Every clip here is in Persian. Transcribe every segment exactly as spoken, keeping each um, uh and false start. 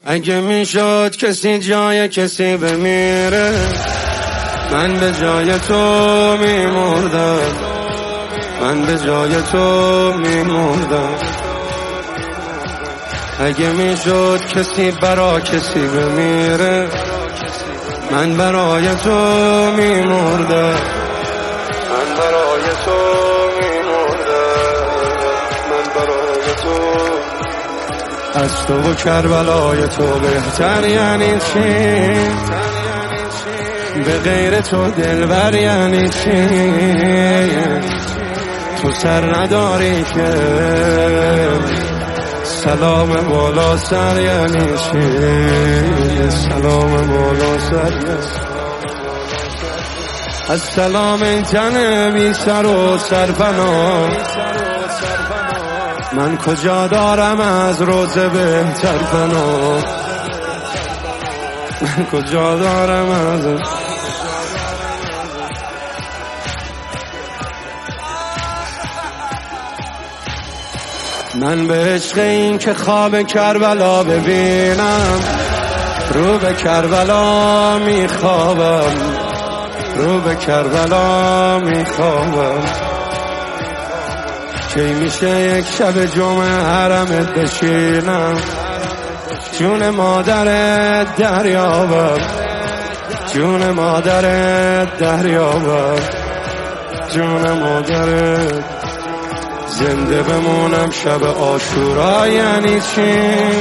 اگه میشد کسی جای کسی بمیره، من به جای تو میمردم، من به جای تو میمردم. اگه میشد کسی برا کسی بمیره، من برای تو میمردم، من برای تو میمردم، من برای تو. از تو و کربلای تو بهتر یعنی چی؟ به غیر تو دلبر یعنی چی؟ تو سر نداری که سلام بالا سر یعنی چی؟ سلام بالا سر یعنی از سلام این تن بی سر و سرپناه، من کجا دارم از روز بهتر پناه، من کجا دارم از من به عشق این که خواب کربلا ببینم، رو به کربلا میخوابم، رو به کربلا میخوابم. کی میشه یک شب جمعه حرمت بشینم، جون مادرت دریابم، جون مادرت دریابم، جون مادرت. زنده بمونم شب عاشورا یعنی چی؟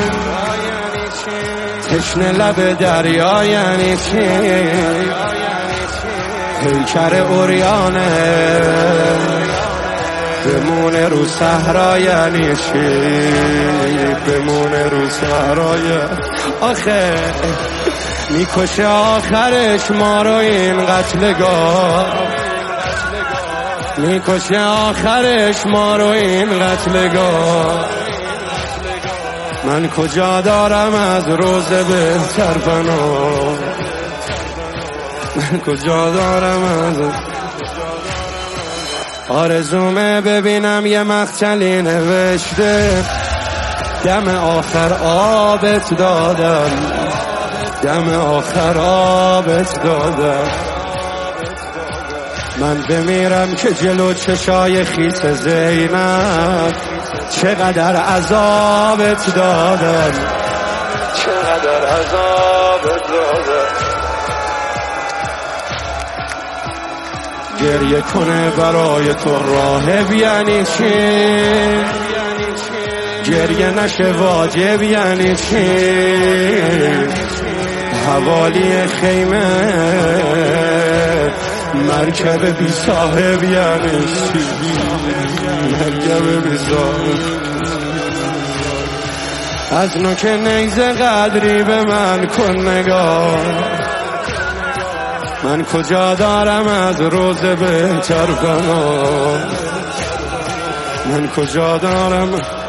تشنه لب دریا یعنی چی؟ پیکر اوریانه بمونه رو صحرا یعنی چی؟ بمونه رو صحرا. آخه میکشه آخرش ما رو این قتلگاه، میکشه آخرش ما رو این قتلگاه. من کجا دارم از روز بهتر پناه، من کجا دارم از آرزومه ببینم یه مقتلی نوشته، دم آخر آبت دادم، دم آخر آبت دادم. من بمیرم که جلو چشای خیس زینب چقدر عذابت دادم، چقدر عذابت دادم. گریه کنه برای تو راهب یعنی چی؟ گریه نشه واجب یعنی چی؟ حوالی خیمه مرکب بی صاحب یعنی چی؟ مرکب بی صاحب. از نوک نیزه قدری به من کن نگاه، من کجا دارم از روز بهتر پناه، من کجا دارم